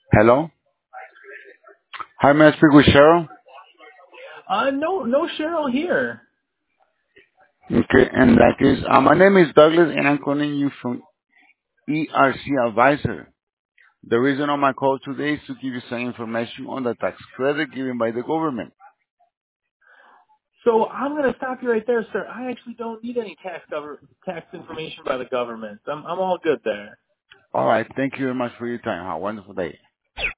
Hello? Hi, may I speak with Cheryl? No Cheryl here. Okay, in that case, my name is Douglas and I'm calling you from ERC Advisor. The reason of my call today is to give you some information on the tax credit given by the government. So I'm going to stop you right there, sir. I actually don't need any tax information by the government. I'm all good there. Alright, thank you very much for your time. Have a wonderful day.